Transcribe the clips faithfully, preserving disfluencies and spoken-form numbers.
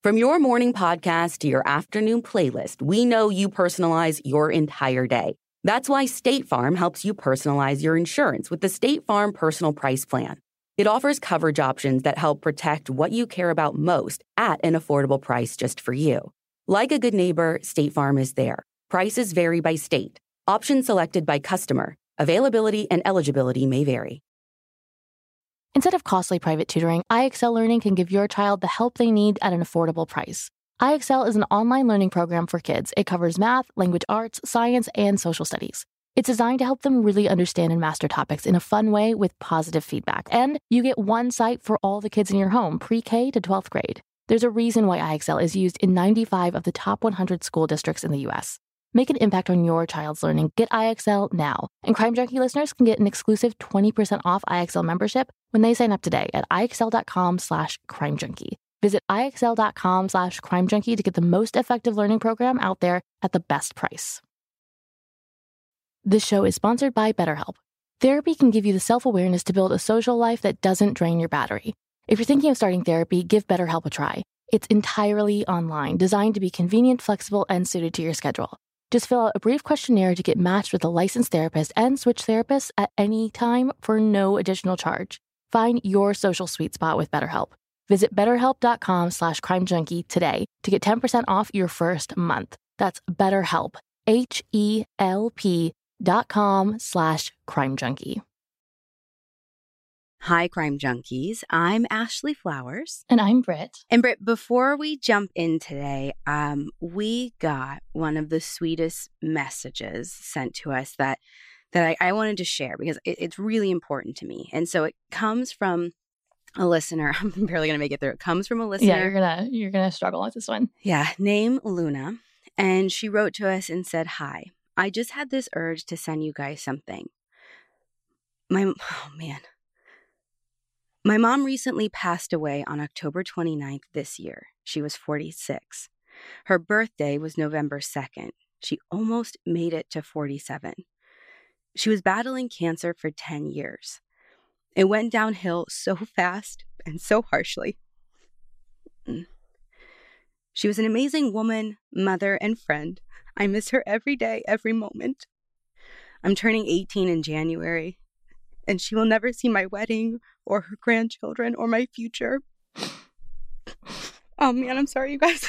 From your morning podcast to your afternoon playlist, we know you personalize your entire day. That's why State Farm helps you personalize your insurance with the State Farm Personal Price Plan. It offers coverage options that help protect what you care about most at an affordable price just for you. Like a good neighbor, State Farm is there. Prices vary by state. Options selected by customer. Availability and eligibility may vary. Instead of costly private tutoring, I Excel Learning can give your child the help they need at an affordable price. I Excel is an online learning program for kids. It covers math, language arts, science, and social studies. It's designed to help them really understand and master topics in a fun way with positive feedback. And you get one site for all the kids in your home, pre-K to twelfth grade. There's a reason why I Excel is used in ninety-five of the top one hundred school districts in the U S. Make an impact on your child's learning. Get I X L now. And Crime Junkie listeners can get an exclusive twenty percent off I X L membership when they sign up today at IXL.com slash Crime Junkie. Visit IXL.com slash Crime Junkie to get the most effective learning program out there at the best price. This show is sponsored by BetterHelp. Therapy can give you the self-awareness to build a social life that doesn't drain your battery. If you're thinking of starting therapy, give BetterHelp a try. It's entirely online, designed to be convenient, flexible, and suited to your schedule. Just fill out a brief questionnaire to get matched with a licensed therapist and switch therapists at any time for no additional charge. Find your social sweet spot with BetterHelp. Visit betterhelp.com slash crime junkie today to get ten percent off your first month. That's BetterHelp, H-E-L-P dot com slash crime junkie. Hi, Crime Junkies. I'm Ashley Flowers. And I'm Britt. And Britt, before we jump in today, um, we got one of the sweetest messages sent to us that that I, I wanted to share because it, it's really important to me. And so it comes from a listener. I'm barely going to make it through. It comes from a listener. Yeah, you're gonna you're gonna struggle with this one. Yeah, name Luna. And she wrote to us and said, "Hi, I just had this urge to send you guys something. My, oh man. My mom recently passed away on October twenty-ninth this year. She was forty-six. Her birthday was November second. She almost made it to forty-seven. She was battling cancer for ten years. It went downhill so fast and so harshly. She was an amazing woman, mother, and friend. I miss her every day, every moment. I'm turning eighteen in January, and she will never see my wedding or her grandchildren or my future. Oh man, I'm sorry, you guys.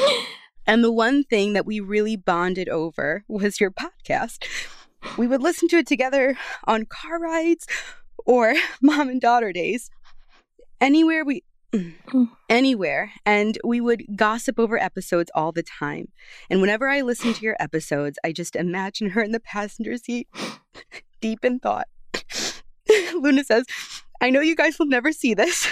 And the one thing that we really bonded over was your podcast. We would listen to it together on car rides or mom and daughter days. Anywhere we... Anywhere. And we would gossip over episodes all the time. And whenever I listen to your episodes, I just imagine her in the passenger seat, deep in thought. Luna says, I know you guys will never see this,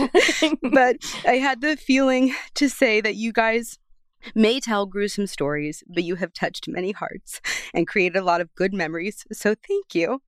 but I had the feeling to say that you guys may tell gruesome stories, but you have touched many hearts and created a lot of good memories. So thank you.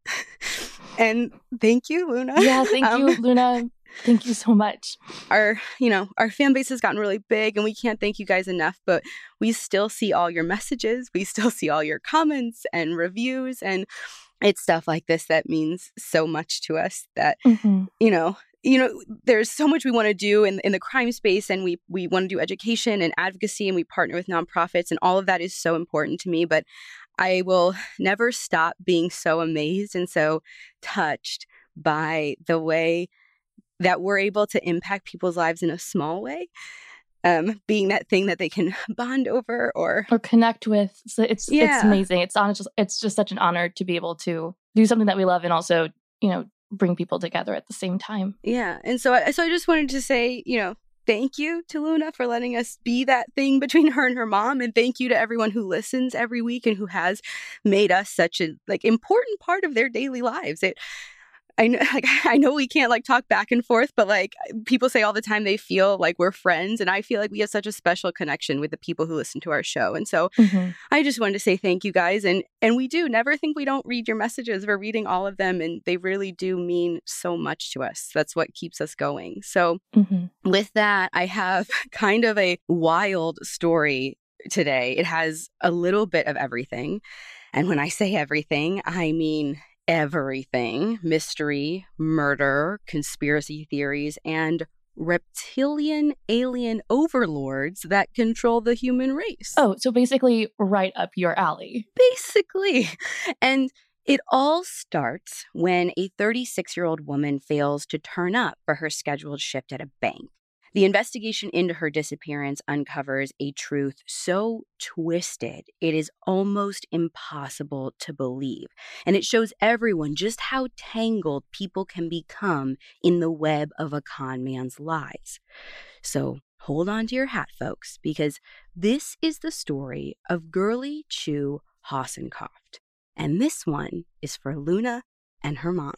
And thank you, Luna. Yeah, thank um, you, Luna. Thank you so much. Our, you know, our fan base has gotten really big and we can't thank you guys enough, but we still see all your messages. We still see all your comments and reviews, and it's stuff like this that means so much to us that, mm-hmm. you know, you know, there's so much we want to do in, in the crime space, and we, we want to do education and advocacy, and we partner with nonprofits, and all of that is so important to me. But I will never stop being so amazed and so touched by the way that we're able to impact people's lives in a small way, um, being that thing that they can bond over or or connect with. So it's yeah. it's amazing. It's honest. It's just such an honor to be able to do something that we love and also, you know, bring people together at the same time. Yeah, and so I, so I just wanted to say, you know, thank you to Luna for letting us be that thing between her and her mom, and thank you to everyone who listens every week and who has made us such a like important part of their daily lives. It. I know, like, I know we can't like talk back and forth, but like people say all the time they feel like we're friends. And I feel like we have such a special connection with the people who listen to our show. And so mm-hmm. I just wanted to say thank you guys. And and we do never think we don't read your messages. We're reading all of them, and they really do mean so much to us. That's what keeps us going. So mm-hmm. with that, I have kind of a wild story today. It has a little bit of everything. And when I say everything, I mean everything: mystery, murder, conspiracy theories, and reptilian alien overlords that control the human race. Oh, so basically right up your alley. Basically. And it all starts when a thirty-six-year-old woman fails to turn up for her scheduled shift at a bank. The investigation into her disappearance uncovers a truth so twisted it is almost impossible to believe. And it shows everyone just how tangled people can become in the web of a con man's lies. So hold on to your hat, folks, because this is the story of Girlie Chu Hasenkopf. And this one is for Luna and her mom.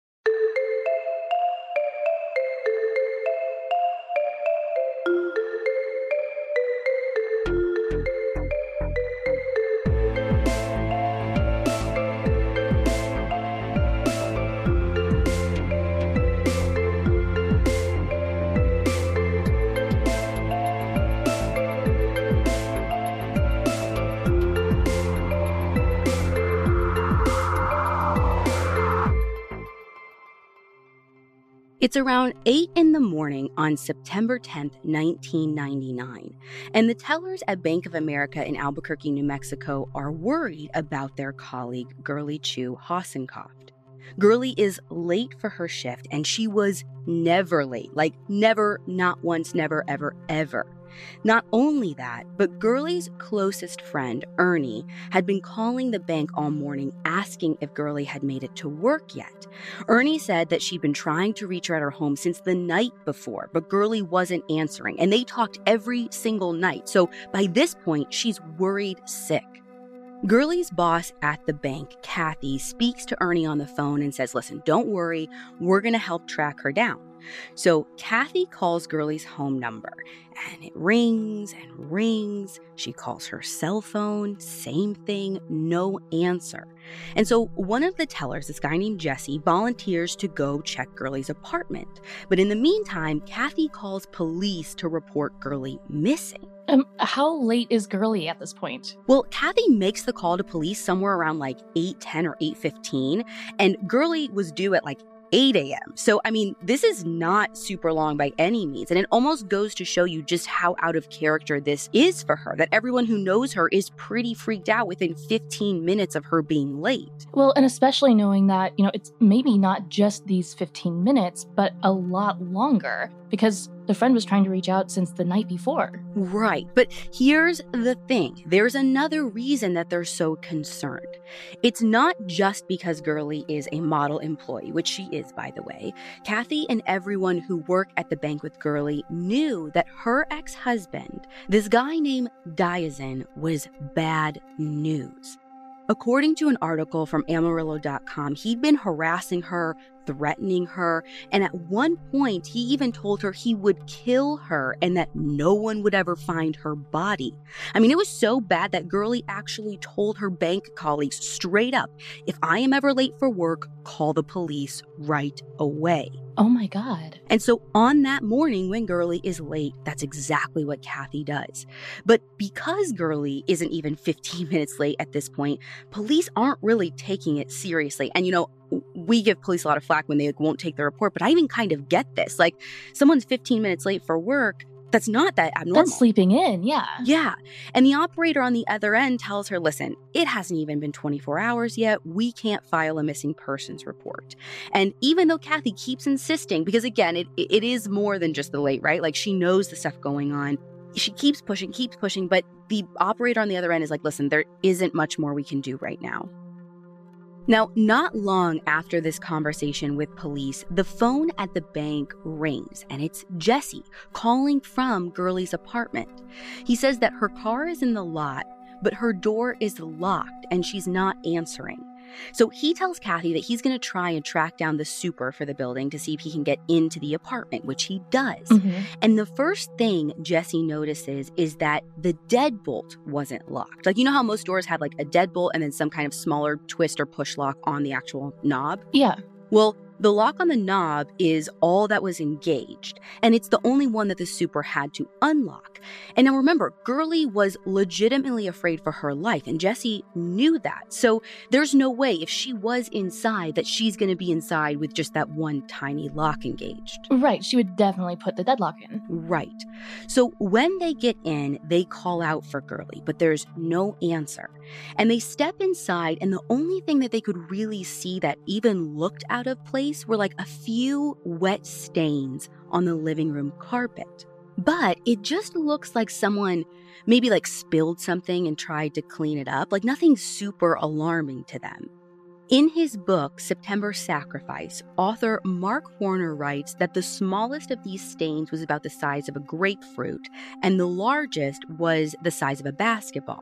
It's around eight in the morning on September tenth, nineteen ninety-nine, and the tellers at Bank of America in Albuquerque, New Mexico are worried about their colleague, Girlie Chu Hasenkopf. Girlie is late for her shift, and she was never late. Like, never, not once, never, ever, ever. Not only that, but Girlie's closest friend, Ernie, had been calling the bank all morning asking if Girlie had made it to work yet. Ernie said that she'd been trying to reach her at her home since the night before, but Girlie wasn't answering, and they talked every single night. So by this point, she's worried sick. Girlie's boss at the bank, Kathy, speaks to Ernie on the phone and says, listen, don't worry, we're going to help track her down. So Kathy calls Girlie's home number, and it rings and rings. She calls her cell phone, same thing, no answer. And so one of the tellers, this guy named Jesse, volunteers to go check Girlie's apartment. But in the meantime, Kathy calls police to report Girlie missing. Um, how late is Girlie at this point? Well, Kathy makes the call to police somewhere around like eight ten or eight fifteen, and Girlie was due at like eight a.m. So, I mean, this is not super long by any means. And it almost goes to show you just how out of character this is for her, that everyone who knows her is pretty freaked out within fifteen minutes of her being late. Well, and especially knowing that, you know, it's maybe not just these fifteen minutes, but a lot longer, because the friend was trying to reach out since the night before. Right. But here's the thing. There's another reason that they're so concerned. It's not just because Girlie is a model employee, which she is, by the way. Kathy and everyone who worked at the bank with Girlie knew that her ex-husband, this guy named Diazin, was bad news. According to an article from Amarillo dot com, he'd been harassing her, threatening her, and at one point, he even told her he would kill her and that no one would ever find her body. I mean, it was so bad that Girlie actually told her bank colleagues straight up, if I am ever late for work, call the police right away. Oh my God. And so on that morning when Girlie is late, that's exactly what Kathy does. But because Girlie isn't even fifteen minutes late at this point, police aren't really taking it seriously. And, you know, we give police a lot of flack when they like, won't take the report, but I even kind of get this. Like, someone's fifteen minutes late for work, that's not that abnormal. That's sleeping in, yeah. Yeah. And the operator on the other end tells her, listen, it hasn't even been twenty-four hours yet. We can't file a missing persons report. And even though Kathy keeps insisting, because again, it it is more than just the late, right? Like, she knows the stuff going on. She keeps pushing, keeps pushing, but the operator on the other end is like, listen, there isn't much more we can do right now. Now, not long after this conversation with police, the phone at the bank rings, and it's Jesse calling from Girlie's apartment. He says that her car is in the lot, but her door is locked and she's not answering. So he tells Kathy that he's going to try and track down the super for the building to see if he can get into the apartment, which he does. Mm-hmm. And the first thing Jesse notices is that the deadbolt wasn't locked. Like, you know how most doors have like a deadbolt and then some kind of smaller twist or push lock on the actual knob? Yeah. Well, The lock on the knob is all that was engaged, and it's the only one that the super had to unlock. And now remember, Gurley was legitimately afraid for her life, and Jessie knew that. So there's no way, if she was inside, that she's going to be inside with just that one tiny lock engaged. Right, she would definitely put the deadlock in. Right. So when they get in, they call out for Gurley, but there's no answer. And they step inside, and the only thing that they could really see that even looked out of place were like a few wet stains on the living room carpet. But it just looks like someone maybe like spilled something and tried to clean it up, like nothing super alarming to them. In his book, September Sacrifice, author Mark Horner writes that the smallest of these stains was about the size of a grapefruit, and the largest was the size of a basketball.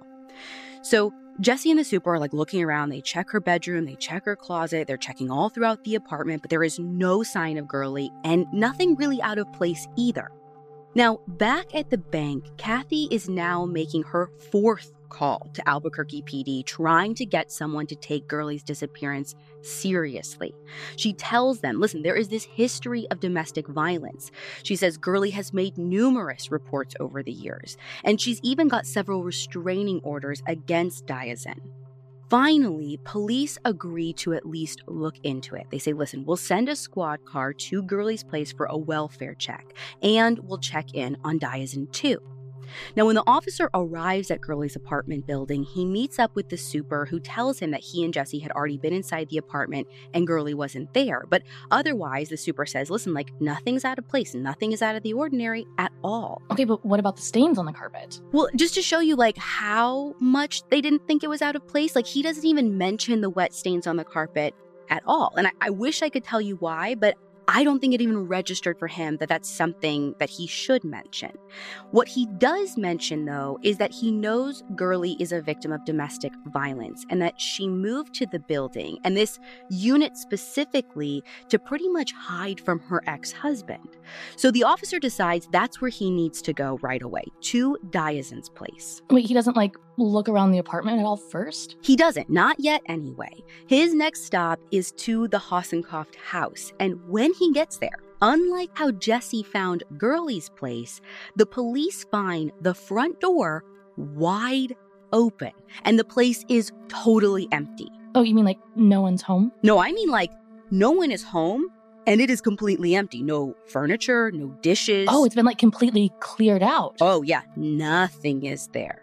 So Jessie and the super are like looking around. They check her bedroom, they check her closet, they're checking all throughout the apartment, but there is no sign of Gurley and nothing really out of place either. Now, back at the bank, Kathy is now making her fourth call to Albuquerque P D, trying to get someone to take Gurley's disappearance seriously. She tells them, listen, there is this history of domestic violence. She says Gurley has made numerous reports over the years, and she's even got several restraining orders against Diazin. Finally, police agree to at least look into it. They say, listen, we'll send a squad car to Gurley's place for a welfare check, and we'll check in on Diazin too. Now, when the officer arrives at Gurley's apartment building, he meets up with the super, who tells him that he and Jessie had already been inside the apartment and Gurley wasn't there. But otherwise, the super says, listen, like, nothing's out of place. Nothing is out of the ordinary at all. Okay, but what about the stains on the carpet? Well, just to show you, like, how much they didn't think it was out of place, like, he doesn't even mention the wet stains on the carpet at all. And I, I wish I could tell you why, but I don't think it even registered for him that that's something that he should mention. What he does mention, though, is that he knows Gurley is a victim of domestic violence and that she moved to the building, and this unit specifically, to pretty much hide from her ex-husband. So the officer decides that's where he needs to go right away, to Diazin's place. Wait, he doesn't, like, look around the apartment at all first? He doesn't, not yet anyway. His next stop is to the Hassenkoft house, and when he gets there, unlike how Jessie found Gurley's place, the police find the front door wide open, and the place is totally empty. Oh, you mean like no one's home? No, I mean like no one is home, and it is completely empty. No furniture, no dishes. Oh, it's been like completely cleared out. Oh yeah, nothing is there.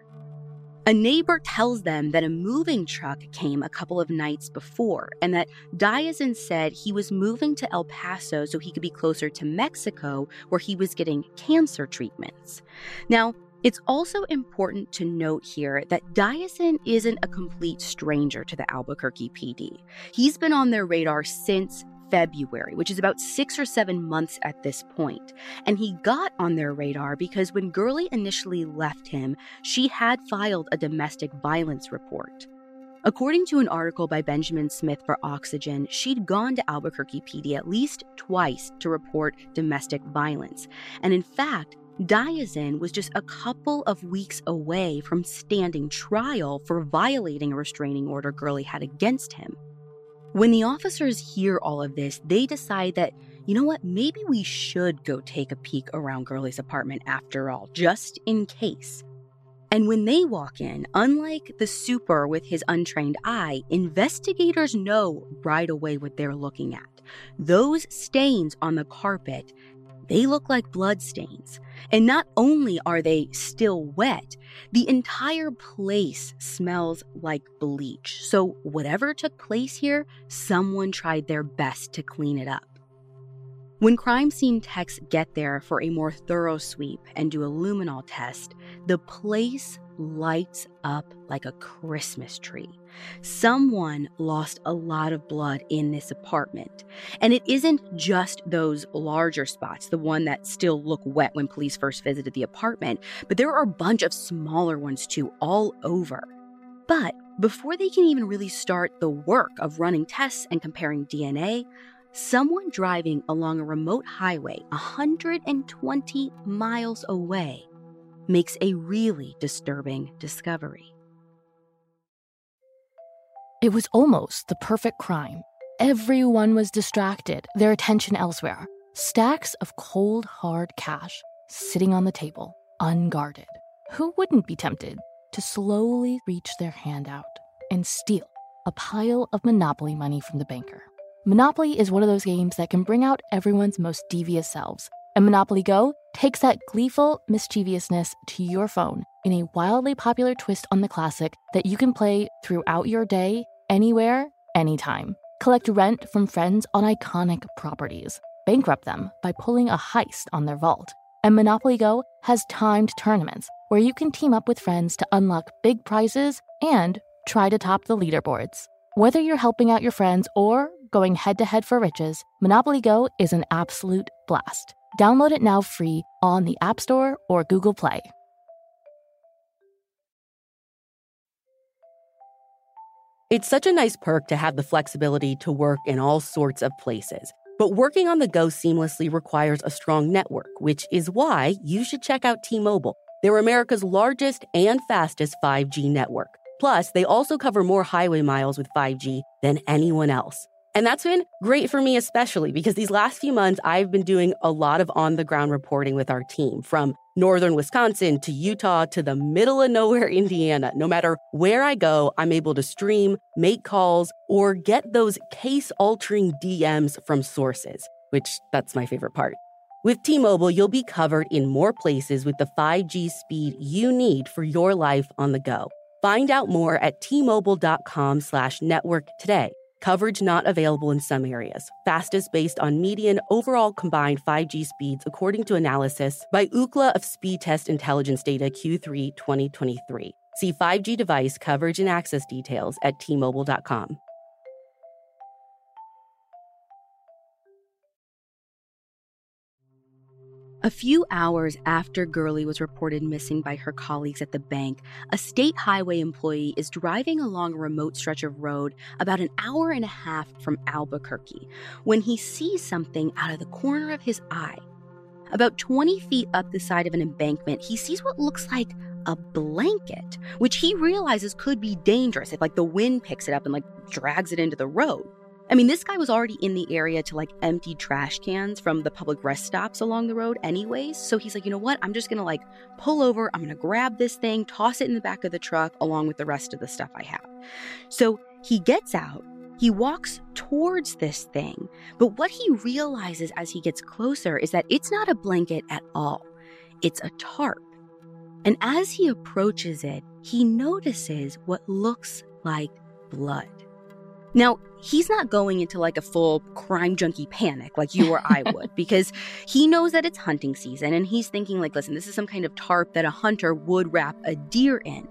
A neighbor tells them that a moving truck came a couple of nights before, and that Diazin said he was moving to El Paso so he could be closer to Mexico, where he was getting cancer treatments. Now, it's also important to note here that Diazin isn't a complete stranger to the Albuquerque P D. He's been on their radar since February, which is about six or seven months at this point. And he got on their radar because when Gurley initially left him, she had filed a domestic violence report. According to an article by Benjamin Smith for Oxygen, she'd gone to Albuquerque P D at least twice to report domestic violence. And in fact, Diazin was just a couple of weeks away from standing trial for violating a restraining order Gurley had against him. When the officers hear all of this, they decide that, you know what, maybe we should go take a peek around Gurley's apartment after all, just in case. And when they walk in, unlike the super with his untrained eye, investigators know right away what they're looking at. Those stains on the carpet, they look like blood stains. And not only are they still wet, the entire place smells like bleach. So whatever took place here, someone tried their best to clean it up. When crime scene techs get there for a more thorough sweep and do a luminol test, the place lights up like a Christmas tree. Someone lost a lot of blood in this apartment. And it isn't just those larger spots, the one that still look wet when police first visited the apartment, but there are a bunch of smaller ones too, all over. But before they can even really start the work of running tests and comparing D N A, someone driving along a remote highway one hundred twenty miles away makes a really disturbing discovery. It was almost the perfect crime. everyone was distracted, their attention elsewhere. Stacks of cold, hard cash sitting on the table, unguarded. Who wouldn't be tempted to slowly reach their hand out and steal a pile of Monopoly money from the banker? Monopoly is one of those games that can bring out everyone's most devious selves. And Monopoly Go takes that gleeful mischievousness to your phone in a wildly popular twist on the classic that you can play throughout your day, anywhere, anytime. Collect rent from friends on iconic properties. Bankrupt them by pulling a heist on their vault. And Monopoly Go has timed tournaments where you can team up with friends to unlock big prizes and try to top the leaderboards. Whether you're helping out your friends or going head-to-head for riches, Monopoly Go is an absolute blast. Download it now free on the App Store or Google Play. It's such a nice perk to have the flexibility to work in all sorts of places. But working on the go seamlessly requires a strong network, which is why you should check out T-Mobile. They're America's largest and fastest five G network. Plus, they also cover more highway miles with five G than anyone else. And that's been great for me especially because these last few months, I've been doing a lot of on-the-ground reporting with our team, from northern Wisconsin to Utah to the middle of nowhere, Indiana. No matter where I go, I'm able to stream, make calls, or get those case-altering D Ms from sources, which that's my favorite part. With T-Mobile, you'll be covered in more places with the five G speed you need for your life on the go. Find out more at T-Mobile.com slash network today. Coverage not available in some areas. Fastest based on median overall combined five G speeds, according to analysis by Ookla of Speed Test Intelligence Data Q three twenty twenty-three. See five G device coverage and access details at T Mobile dot com. A few hours after Gurley was reported missing by her colleagues at the bank, a state highway employee is driving along a remote stretch of road about an hour and a half from Albuquerque when he sees something out of the corner of his eye. About twenty feet up the side of an embankment, he sees what looks like a blanket, which he realizes could be dangerous if, like, the wind picks it up and, like, drags it into the road. I mean, this guy was already in the area to, like, empty trash cans from the public rest stops along the road anyways. So he's like, you know what? I'm just going to, like, pull over. I'm going to grab this thing, toss it in the back of the truck along with the rest of the stuff I have. So he gets out. He walks towards this thing. But what he realizes as he gets closer is that it's not a blanket at all. It's a tarp. And as he approaches it, he notices what looks like blood. Now, he's not going into like a full crime junkie panic like you or I would, because he knows that it's hunting season and he's thinking like, listen, this is some kind of tarp that a hunter would wrap a deer in.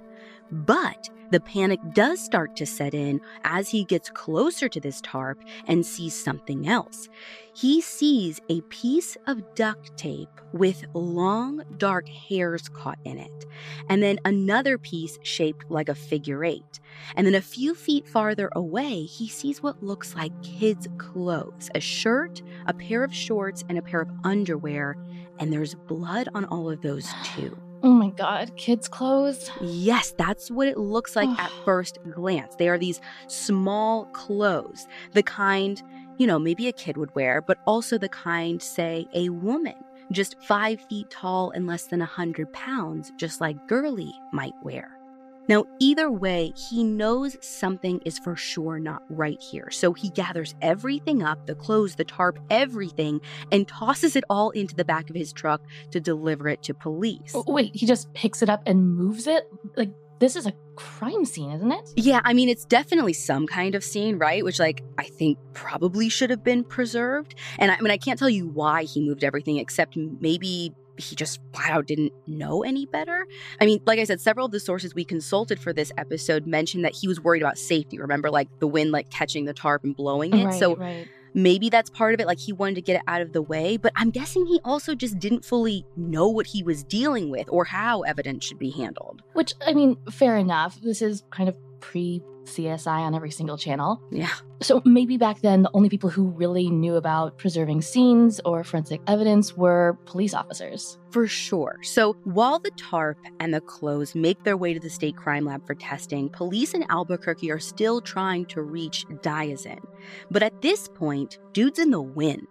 But the panic does start to set in as he gets closer to this tarp and sees something else. He sees a piece of duct tape with long, dark hairs caught in it, and then another piece shaped like a figure eight. And then a few feet farther away, he sees what looks like kids' clothes, a shirt, a pair of shorts, and a pair of underwear, and there's blood on all of those too. Oh my God, kids' clothes? Yes, that's what it looks like at first glance. They are these small clothes, the kind, you know, maybe a kid would wear, but also the kind, say, a woman, just five feet tall and less than one hundred pounds, just like Gurley might wear. Now, either way, he knows something is for sure not right here. So he gathers everything up, the clothes, the tarp, everything, and tosses it all into the back of his truck to deliver it to police. Wait, he just picks it up and moves it? Like, this is a crime scene, isn't it? Yeah, I mean, it's definitely some kind of scene, right? Which, like, I think probably should have been preserved. And I mean, I can't tell you why he moved everything, except maybe he just flat out didn't know any better. I mean, like I said, several of the sources we consulted for this episode mentioned that he was worried about safety. Remember, like the wind, like catching the tarp and blowing it. Right, so right. Maybe that's part of it. Like he wanted to get it out of the way. But I'm guessing he also just didn't fully know what he was dealing with or how evidence should be handled. Which, I mean, fair enough. This is kind of pre-C S I on every single channel. Yeah. So maybe back then, the only people who really knew about preserving scenes or forensic evidence were police officers. For sure. So while the tarp and the clothes make their way to the state crime lab for testing, police in Albuquerque are still trying to reach Diazin. But at this point, dude's in the wind.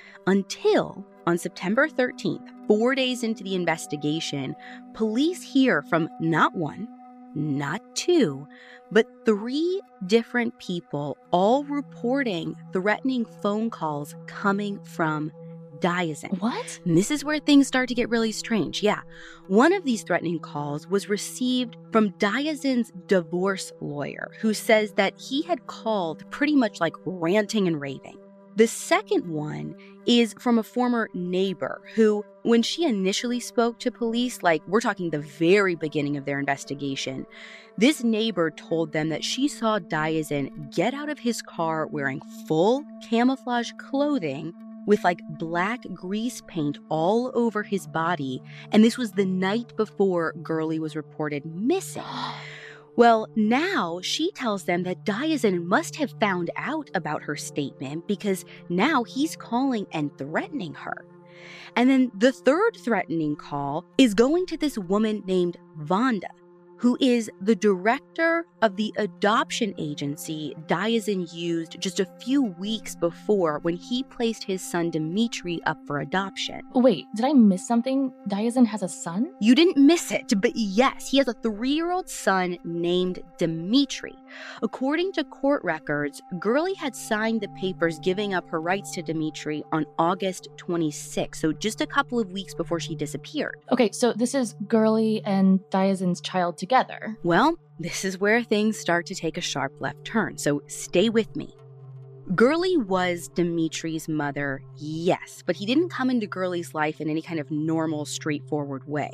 Until on September thirteenth, four days into the investigation, police hear from not one, not two, but three different people, all reporting threatening phone calls coming from Diazin. What? And this is where things start to get really strange. Yeah. One of these threatening calls was received from Diazin's divorce lawyer, who says that he had called pretty much like ranting and raving. The second one is from a former neighbor who, when she initially spoke to police, like we're talking the very beginning of their investigation, this neighbor told them that she saw Diazin get out of his car wearing full camouflage clothing with like black grease paint all over his body. And this was the night before Gurley was reported missing. Well, now she tells them that Diazin must have found out about her statement because now he's calling and threatening her. And then the third threatening call is going to this woman named Vonda, who is the director of the adoption agency Diazin used just a few weeks before when he placed his son Dimitri up for adoption. Wait, did I miss something? Diazin has a son? You didn't miss it, but yes, he has a three-year-old son named Dimitri. According to court records, Gurley had signed the papers giving up her rights to Dimitri on August twenty-sixth, so just a couple of weeks before she disappeared. Okay, so this is Gurley and Diazin's child together. Well, this is where things start to take a sharp left turn, so stay with me. Gurley was Dimitri's mother, yes, but he didn't come into Gurley's life in any kind of normal, straightforward way.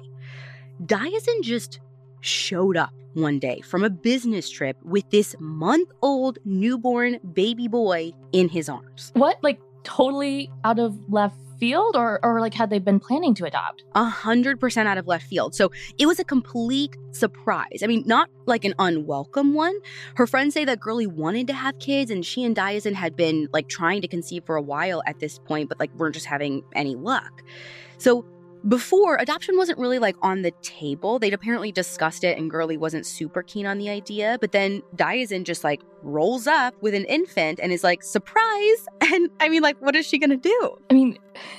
Diazin just showed up one day from a business trip with this month-old newborn baby boy in his arms. What? Like totally out of left field, or or like had they been planning to adopt? A hundred percent out of left field. So it was a complete surprise. I mean, not like an unwelcome one. Her friends say that Gurley wanted to have kids, and she and Diazin had been like trying to conceive for a while at this point, but like weren't just having any luck. So before, adoption wasn't really like on the table. They'd apparently discussed it and Gurley wasn't super keen on the idea. But then Diazin just like rolls up with an infant and is like, surprise. And I mean, like, what is she going to do? I mean,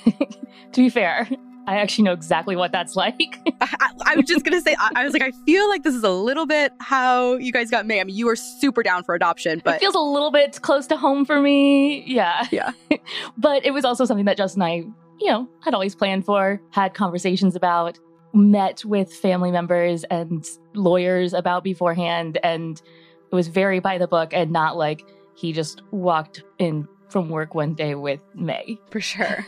to be fair, I actually know exactly what that's like. I, I, I was just going to say, I, I was like, I feel like this is a little bit how you guys got made. I mean, you were super down for adoption, but it feels a little bit close to home for me. Yeah. Yeah. But it was also something that Justin and I, you know, had always planned for, had conversations about, met with family members and lawyers about beforehand. And it was very by the book and not like he just walked in from work one day with May. For sure.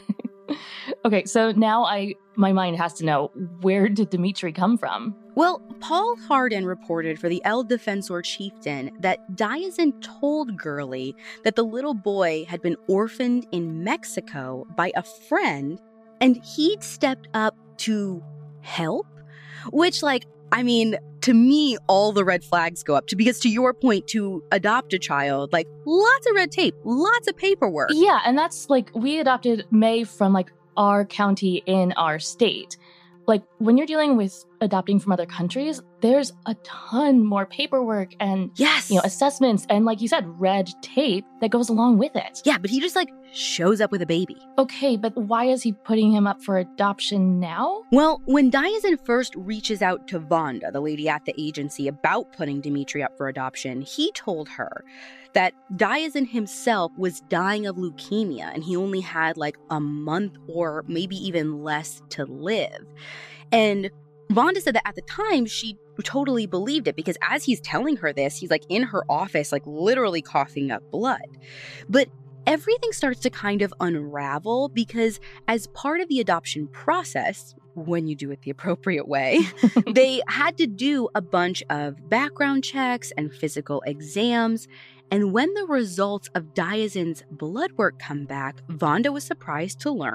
Okay, so now I my mind has to know, where did Dimitri come from? Well, Paul Hardin reported for the El Defensor Chieftain that Diazin told Gurley that the little boy had been orphaned in Mexico by a friend, and he'd stepped up to help, which, like, I mean, to me, all the red flags go up. To, because to your point, to adopt a child, like, lots of red tape, lots of paperwork. Yeah, and that's, like, we adopted May from, like, our county in our state. Like, when you're dealing with adopting from other countries, there's a ton more paperwork and, yes, you know, assessments and, like you said, red tape that goes along with it. Yeah, but he just, like, shows up with a baby. Okay, but why is he putting him up for adoption now? Well, when Diazin first reaches out to Vonda, the lady at the agency, about putting Dimitri up for adoption, he told her that Diazin himself was dying of leukemia and he only had like a month or maybe even less to live. And Vonda said that at the time she totally believed it, because as he's telling her this, he's like in her office, like literally coughing up blood. But everything starts to kind of unravel because as part of the adoption process, when you do it the appropriate way, they had to do a bunch of background checks and physical exams. And when the results of Diazin's blood work come back, Vonda was surprised to learn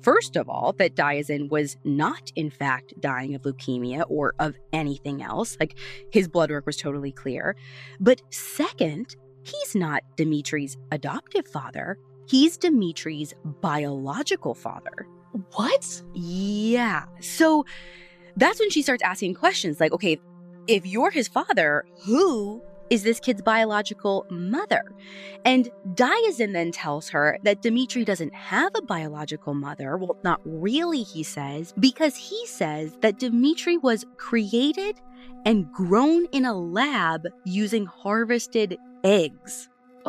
First of all, that Diazin was not, in fact, dying of leukemia or of anything else. Like, his blood work was totally clear. But second, he's not Dimitri's adoptive father. He's Dimitri's biological father. What? Yeah. So that's when she starts asking questions like, okay, if you're his father, who is this kid's biological mother? And Diazin then tells her that Dimitri doesn't have a biological mother. Well, not really, he says, because he says that Dimitri was created and grown in a lab using harvested eggs.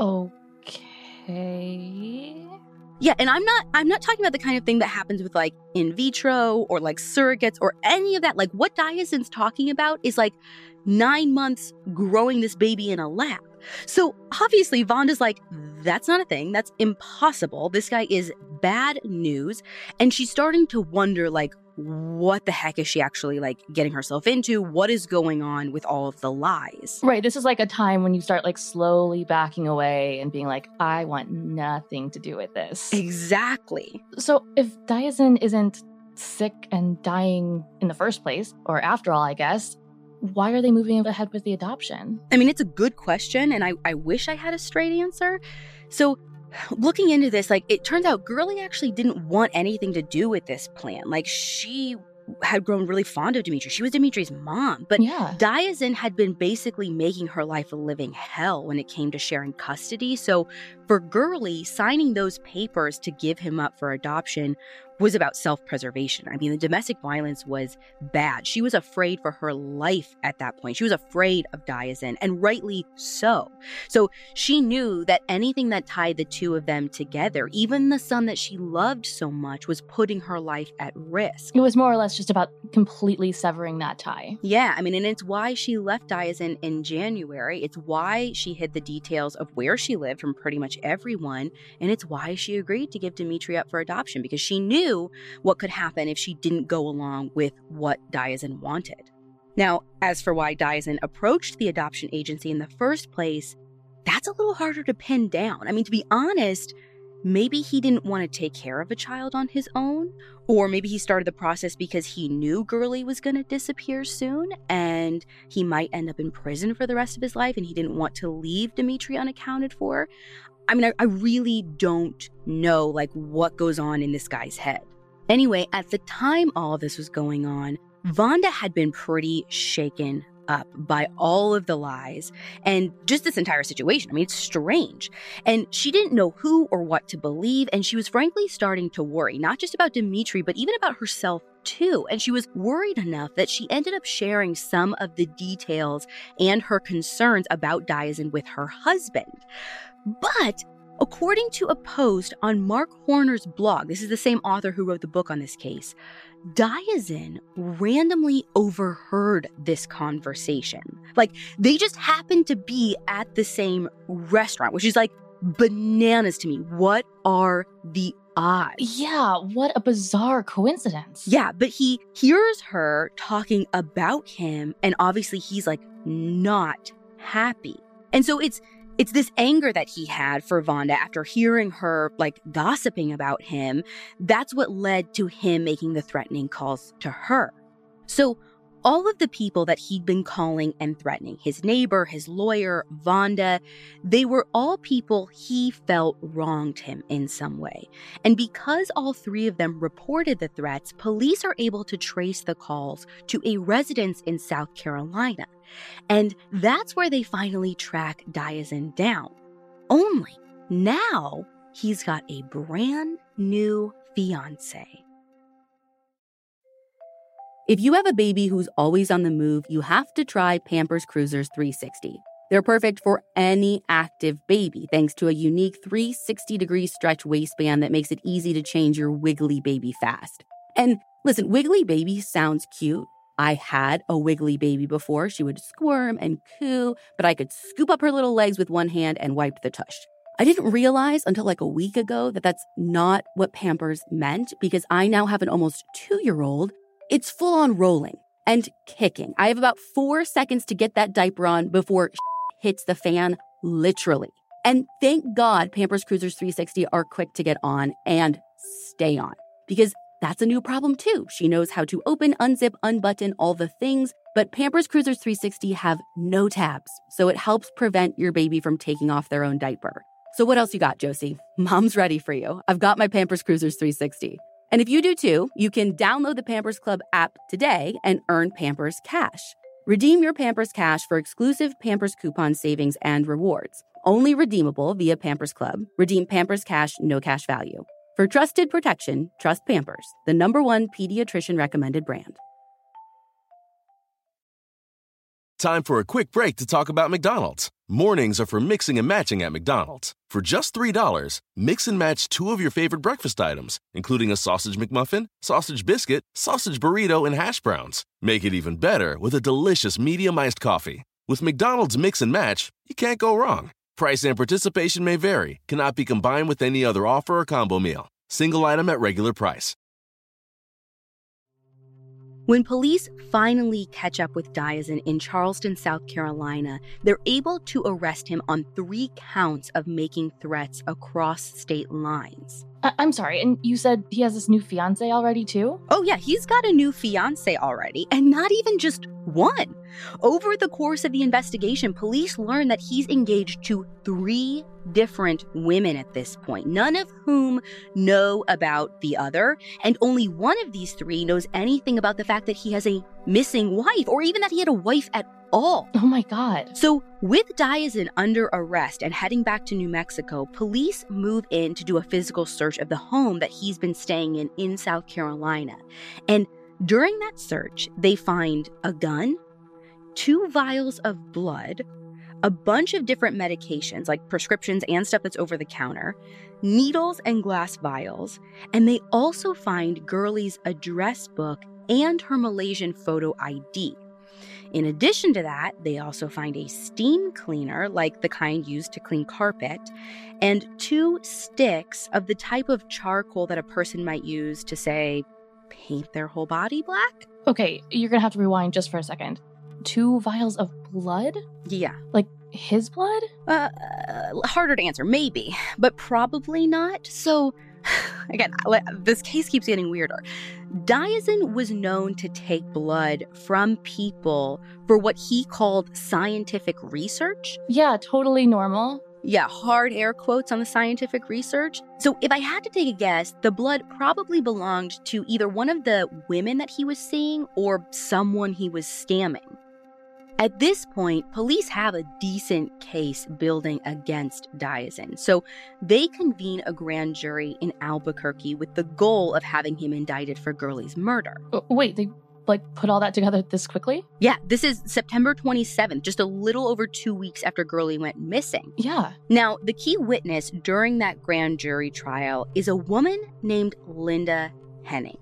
Okay. Yeah, and I'm not I'm not talking about the kind of thing that happens with like in vitro or like surrogates or any of that. Like what Diazin's talking about is like nine months growing this baby in a lab. So obviously Vonda's like, that's not a thing. That's impossible. This guy is bad news. And she's starting to wonder like, what the heck is she actually like getting herself into? What is going on with all of the lies? Right. This is like a time when you start like slowly backing away and being like, I want nothing to do with this. Exactly. So if Diazin isn't sick and dying in the first place, or after all, I guess, why are they moving ahead with the adoption? I mean, it's a good question, and I, I wish I had a straight answer. So looking into this, like, it turns out Girly actually didn't want anything to do with this plan. Like, she had grown really fond of Dimitri. She was Dimitri's mom. But yeah. Diazin had been basically making her life a living hell when it came to sharing custody. So for Girly, signing those papers to give him up for adoption was about self-preservation. I mean, the domestic violence was bad. She was afraid for her life at that point. She was afraid of Diazin, and rightly so. So she knew that anything that tied the two of them together, even the son that she loved so much, was putting her life at risk. It was more or less just about completely severing that tie. Yeah, I mean, and it's why she left Diazin in January. It's why she hid the details of where she lived from pretty much everyone. And it's why she agreed to give Dimitri up for adoption, because she knew what could happen if she didn't go along with what Diazin wanted. Now, as for why Diazin approached the adoption agency in the first place, that's a little harder to pin down. I mean, to be honest, maybe he didn't want to take care of a child on his own, or maybe he started the process because he knew Girly was going to disappear soon and he might end up in prison for the rest of his life and he didn't want to leave Dimitri unaccounted for. I mean, I, I really don't know, like, what goes on in this guy's head. Anyway, at the time all of this was going on, Vonda had been pretty shaken up by all of the lies and just this entire situation. I mean, it's strange. And she didn't know who or what to believe, and she was frankly starting to worry, not just about Dimitri, but even about herself too. And she was worried enough that she ended up sharing some of the details and her concerns about Diazin with her husband. But according to a post on Mark Horner's blog, this is the same author who wrote the book on this case, Diazin randomly overheard this conversation. Like, they just happened to be at the same restaurant, which is like bananas to me. What are the odds? Yeah, what a bizarre coincidence. Yeah, but he hears her talking about him, and obviously he's like not happy. And so it's It's this anger that he had for Vonda after hearing her, like, gossiping about him. That's what led to him making the threatening calls to her. So all of the people that he'd been calling and threatening, his neighbor, his lawyer, Vonda, they were all people he felt wronged him in some way. And because all three of them reported the threats, police are able to trace the calls to a residence in South Carolina. And that's where they finally track Diazin down. Only now he's got a brand new fiance. If you have a baby who's always on the move, you have to try Pampers Cruisers three sixty. They're perfect for any active baby thanks to a unique three sixty degree stretch waistband that makes it easy to change your wiggly baby fast. And listen, wiggly baby sounds cute. I had a wiggly baby before. She would squirm and coo, but I could scoop up her little legs with one hand and wipe the tush. I didn't realize until like a week ago that that's not what Pampers meant, because I now have an almost two-year-old. It's full on rolling and kicking. I have about four seconds to get that diaper on before hits the fan, literally. And thank God Pampers Cruisers three sixty are quick to get on and stay on, because that's a new problem too. She knows how to open, unzip, unbutton, all the things, but Pampers Cruisers three sixty have no tabs, so it helps prevent your baby from taking off their own diaper. So what else you got, Josie? Mom's ready for you. I've got my Pampers Cruisers three sixty. And if you do too, you can download the Pampers Club app today and earn Pampers Cash. Redeem your Pampers Cash for exclusive Pampers coupon savings and rewards. Only redeemable via Pampers Club. Redeem Pampers Cash, no cash value. For trusted protection, trust Pampers, the number one pediatrician recommended brand. Time for a quick break to talk about McDonald's. Mornings are for mixing and matching at McDonald's. For just three dollars, mix and match two of your favorite breakfast items, including a sausage McMuffin, sausage biscuit, sausage burrito, and hash browns. Make it even better with a delicious medium iced coffee. With McDonald's Mix and Match, you can't go wrong. Price and participation may vary. Cannot be combined with any other offer or combo meal. Single item at regular price. When police finally catch up with Diazin in Charleston, South Carolina, they're able to arrest him on three counts of making threats across state lines. I- I'm sorry, and you said he has this new fiance already too? Oh yeah, he's got a new fiance already, and not even just one. Over the course of the investigation, police learned that he's engaged to three different women at this point, none of whom know about the other, and only one of these three knows anything about the fact that he has a missing wife, or even that he had a wife at all. Oh my God. So with Diazin under arrest and heading back to New Mexico, police move in to do a physical search of the home that he's been staying in in South Carolina. And during that search, they find a gun, two vials of blood, a bunch of different medications like prescriptions and stuff that's over the counter, needles and glass vials, and they also find Gurley's address book and her Malaysian photo I D. In addition to that, they also find a steam cleaner, like the kind used to clean carpet, and two sticks of the type of charcoal that a person might use to, say, paint their whole body black. Okay, you're gonna have to rewind just for a second. Two vials of blood? Yeah. Like his blood? Uh, uh, harder to answer, maybe, but probably not. So, again, this case keeps getting weirder. Diazin was known to take blood from people for what he called scientific research. Yeah, totally normal. Yeah, hard air quotes on the scientific research. So if I had to take a guess, the blood probably belonged to either one of the women that he was seeing or someone he was scamming. At this point, police have a decent case building against Diazin, so they convene a grand jury in Albuquerque with the goal of having him indicted for Gurley's murder. Oh, wait, they like put all that together this quickly? Yeah, this is September twenty-seventh, just a little over two weeks after Gurley went missing. Yeah. Now, the key witness during that grand jury trial is a woman named Linda Henning.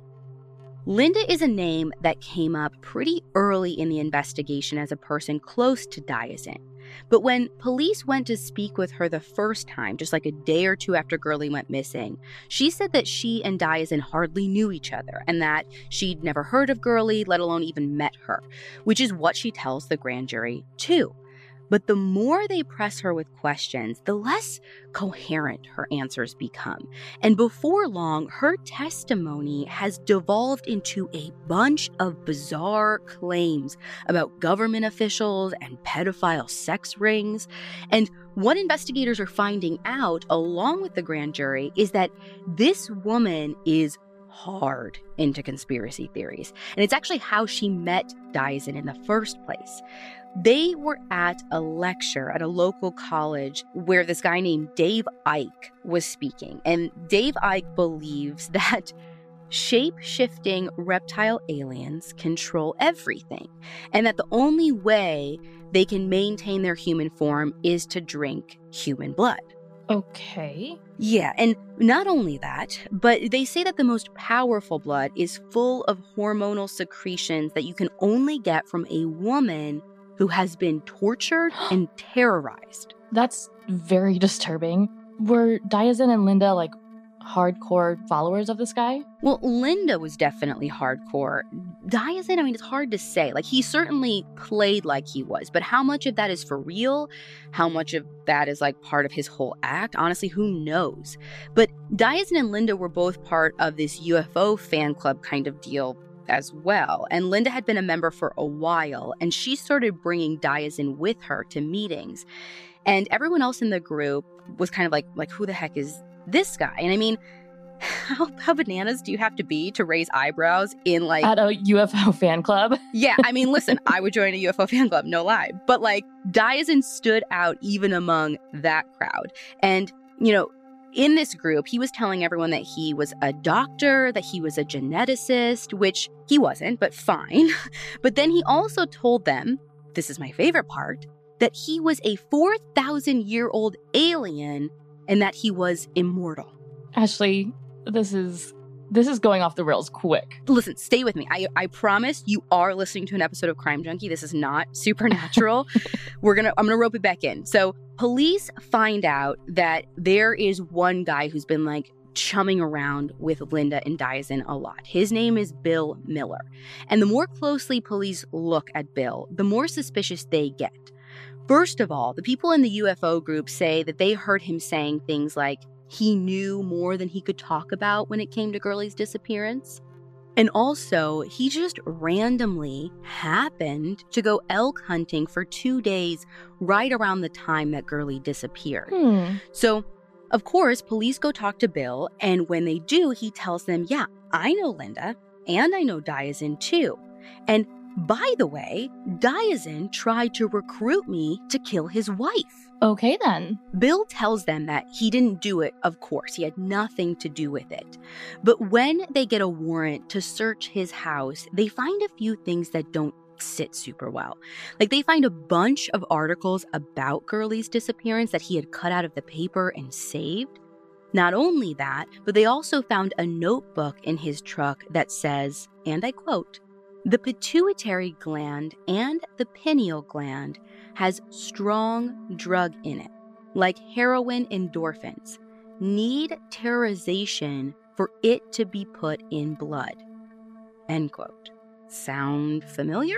Linda is a name that came up pretty early in the investigation as a person close to Diazin. But when police went to speak with her the first time, just like a day or two after Gurley went missing, she said that she and Diazin hardly knew each other and that she'd never heard of Gurley, let alone even met her, which is what she tells the grand jury too. But the more they press her with questions, the less coherent her answers become. And before long, her testimony has devolved into a bunch of bizarre claims about government officials and pedophile sex rings. And what investigators are finding out, along with the grand jury, is that this woman is hard into conspiracy theories. And it's actually how she met Diazin in the first place. They were at a lecture at a local college where this guy named Dave Icke was speaking. And Dave Icke believes that shape-shifting reptile aliens control everything, and that the only way they can maintain their human form is to drink human blood. Okay. Yeah, and not only that, but they say that the most powerful blood is full of hormonal secretions that you can only get from a woman who has been tortured and terrorized. That's very disturbing. Were Diazin and Linda, like, hardcore followers of this guy? Well, Linda was definitely hardcore. Diazin, I mean, it's hard to say. Like, he certainly played like he was, but how much of that is for real? How much of that is, like, part of his whole act? Honestly, who knows? But Diazin and Linda were both part of this U F O fan club kind of deal as well. And Linda had been a member for a while, and she started bringing Diazin with her to meetings. And everyone else in the group was kind of like, like, who the heck is this guy? And I mean, how, how bananas do you have to be to raise eyebrows in, like... At a U F O fan club? Yeah, I mean, listen, I would join a U F O fan club, no lie. But, like, Diazin stood out even among that crowd. And, you know, in this group, he was telling everyone that he was a doctor, that he was a geneticist, which he wasn't, but fine. But then he also told them, this is my favorite part, that he was a four thousand year old alien and that he was immortal. Ashley, this is this is going off the rails quick. Listen, stay with me. I, I promise you are listening to an episode of Crime Junkie. This is not supernatural. We're gonna I'm gonna rope it back in. So police find out that there is one guy who's been like chumming around with Linda and Diazin a lot. His name is Bill Miller. And the more closely police look at Bill, the more suspicious they get. First of all, the people in the U F O group say that they heard him saying things like he knew more than he could talk about when it came to Gurley's disappearance. And also, he just randomly happened to go elk hunting for two days right around the time that Gurley disappeared. Hmm. So, of course, police go talk to Bill, and when they do, he tells them, yeah, I know Linda, and I know Diazin too. And by the way, Diazin tried to recruit me to kill his wife. Okay, then. Bill tells them that he didn't do it, of course. He had nothing to do with it. But when they get a warrant to search his house, they find a few things that don't sit super well. Like, they find a bunch of articles about Gurley's disappearance that he had cut out of the paper and saved. Not only that, but they also found a notebook in his truck that says, and I quote, "The pituitary gland and the pineal gland has strong drug in it, like heroin endorphins, need terrorization for it to be put in blood." End quote. Sound familiar?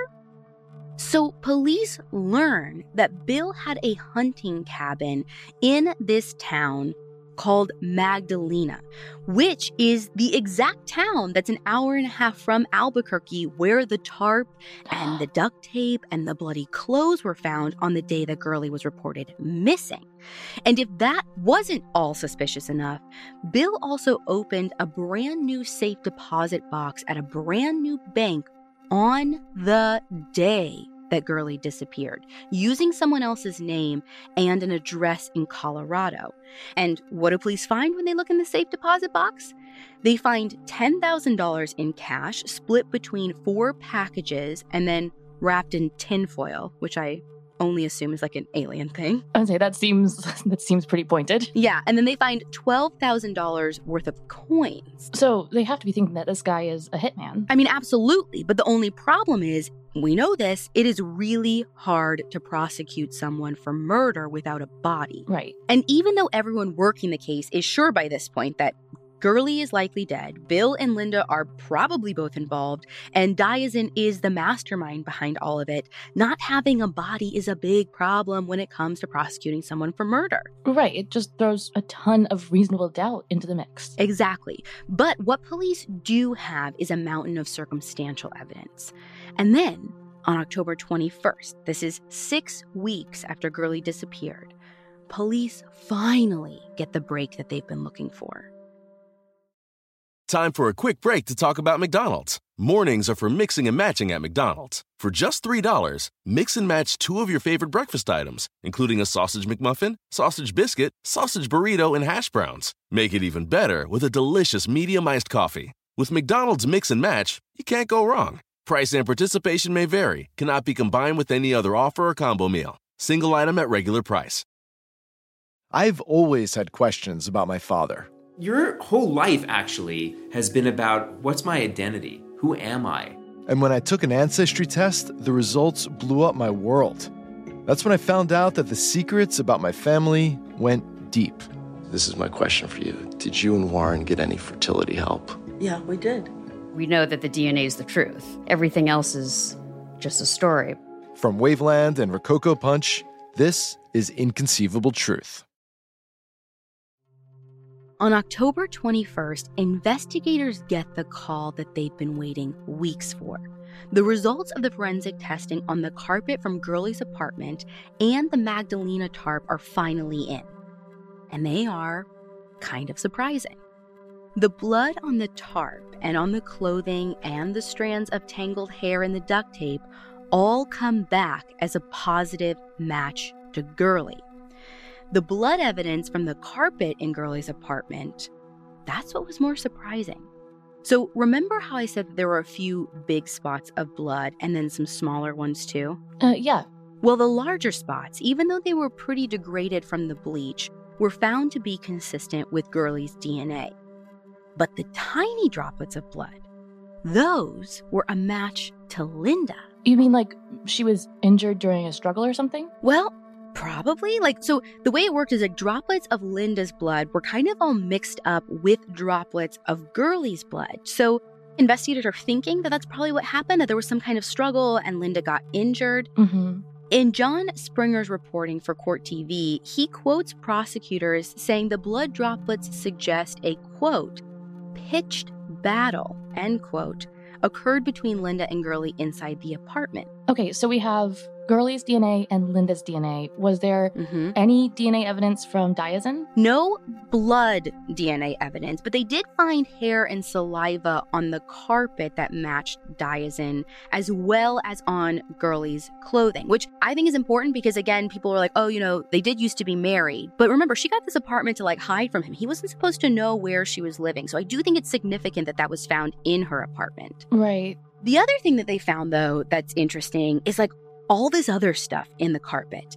So police learn that Bill had a hunting cabin in this town called Magdalena, which is the exact town that's an hour and a half from Albuquerque, where the tarp and the duct tape and the bloody clothes were found on the day that Gurley was reported missing. And if that wasn't all suspicious enough, Bill also opened a brand new safe deposit box at a brand new bank on the day that Gurley disappeared, using someone else's name and an address in Colorado. And what do police find when they look in the safe deposit box? They find ten thousand dollars in cash split between four packages and then wrapped in tinfoil, which I only assume is like an alien thing. I'd say that seems that seems pretty pointed. Yeah, and then they find twelve thousand dollars worth of coins. So they have to be thinking that this guy is a hitman. I mean, absolutely. But the only problem is, we know this, it is really hard to prosecute someone for murder without a body. Right. And even though everyone working the case is sure by this point that Gurley is likely dead, Bill and Linda are probably both involved, and Diazin is the mastermind behind all of it, not having a body is a big problem when it comes to prosecuting someone for murder. Right. It just throws a ton of reasonable doubt into the mix. Exactly. But what police do have is a mountain of circumstantial evidence. And then, on October twenty-first, this is six weeks after Gurley disappeared, police finally get the break that they've been looking for. Time for a quick break to talk about McDonald's. Mornings are for mixing and matching at McDonald's. For just three dollars, mix and match two of your favorite breakfast items, including a sausage McMuffin, sausage biscuit, sausage burrito, and hash browns. Make it even better with a delicious medium-iced coffee. With McDonald's Mix and Match, you can't go wrong. Price and participation may vary. Cannot be combined with any other offer or combo meal. Single item at regular price. I've always had questions about my father. Your whole life, actually, has been about what's my identity? Who am I? And when I took an ancestry test, the results blew up my world. That's when I found out that the secrets about my family went deep. This is my question for you. Did you and Warren get any fertility help? Yeah, we did. We know that the D N A is the truth. Everything else is just a story. From Waveland and Rococo Punch, this is Inconceivable Truth. On October twenty-first, investigators get the call that they've been waiting weeks for. The results of the forensic testing on the carpet from Gurley's apartment and the Magdalena tarp are finally in. And they are kind of surprising. The blood on the tarp and on the clothing and the strands of tangled hair in the duct tape all come back as a positive match to Gurley. The blood evidence from the carpet in Gurley's apartment, that's what was more surprising. So remember how I said that there were a few big spots of blood and then some smaller ones too? Uh, yeah. Well, the larger spots, even though they were pretty degraded from the bleach, were found to be consistent with Gurley's D N A. But the tiny droplets of blood, those were a match to Linda. You mean like she was injured during a struggle or something? Well, probably. Like, so the way it worked is like droplets of Linda's blood were kind of all mixed up with droplets of Gurley's blood. So investigators are thinking that that's probably what happened, that there was some kind of struggle and Linda got injured. Mm-hmm. In John Springer's reporting for Court T V, he quotes prosecutors saying the blood droplets suggest a, quote, pitched battle, end quote, occurred between Linda and Gurley inside the apartment. Okay, so we have Gurley's D N A and Linda's D N A. Was there Mm-hmm. any D N A evidence from Diazin? No blood D N A evidence, but they did find hair and saliva on the carpet that matched Diazin, as well as on Gurley's clothing, which I think is important because, again, people were like, oh, you know, they did used to be married. But remember, she got this apartment to, like, hide from him. He wasn't supposed to know where she was living. So I do think it's significant that that was found in her apartment. Right. The other thing that they found, though, that's interesting is, like, all this other stuff in the carpet.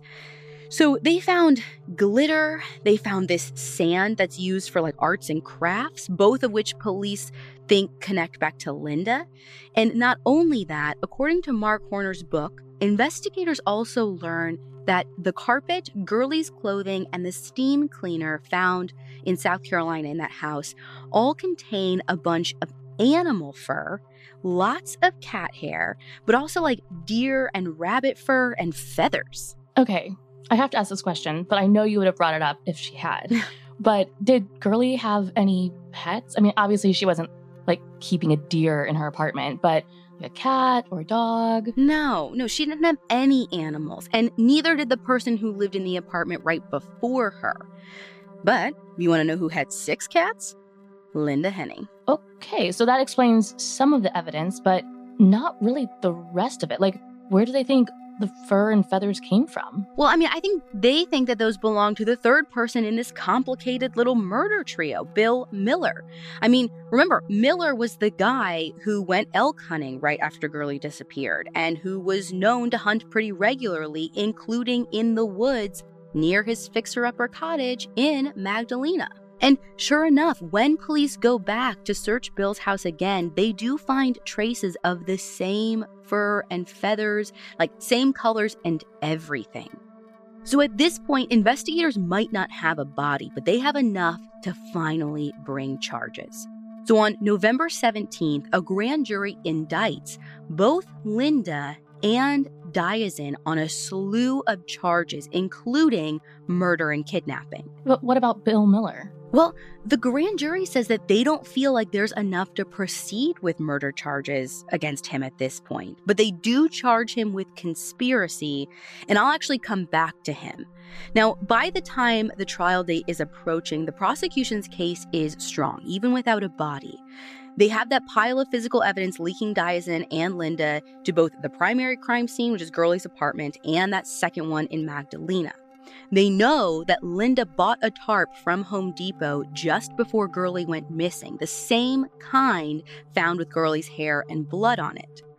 So they found glitter, they found this sand that's used for like arts and crafts, both of which police think connect back to Linda. And not only that, according to Mark Horner's book, investigators also learn that the carpet, Gurley's clothing, and the steam cleaner found in South Carolina in that house all contain a bunch of animal fur, lots of cat hair, but also like deer and rabbit fur and feathers. Okay, I have to ask this question, but I know you would have brought it up if she had. But did Gurley have any pets? I mean, obviously she wasn't like keeping a deer in her apartment, but like a cat or a dog? No, no, she didn't have any animals, and neither did the person who lived in the apartment right before her. But you want to know who had six cats? Linda Henning. Okay, so that explains some of the evidence, but not really the rest of it. Like, where do they think the fur and feathers came from? Well, I mean, I think they think that those belong to the third person in this complicated little murder trio, Bill Miller. I mean, remember, Miller was the guy who went elk hunting right after Gurley disappeared and who was known to hunt pretty regularly, including in the woods near his fixer-upper cottage in Magdalena. And sure enough, when police go back to search Bill's house again, they do find traces of the same fur and feathers, like same colors and everything. So at this point, investigators might not have a body, but they have enough to finally bring charges. So on November seventeenth, a grand jury indicts both Linda and Diazin on a slew of charges, including murder and kidnapping. But what about Bill Miller? Well, the grand jury says that they don't feel like there's enough to proceed with murder charges against him at this point, but they do charge him with conspiracy, and I'll actually come back to him. Now, by the time the trial date is approaching, the prosecution's case is strong, even without a body. They have that pile of physical evidence linking Diazin and Linda to both the primary crime scene, which is Gurley's apartment, and that second one in Magdalena. They know that Linda bought a tarp from Home Depot just before Gurley went missing, the same kind found with Gurley's hair and blood on it.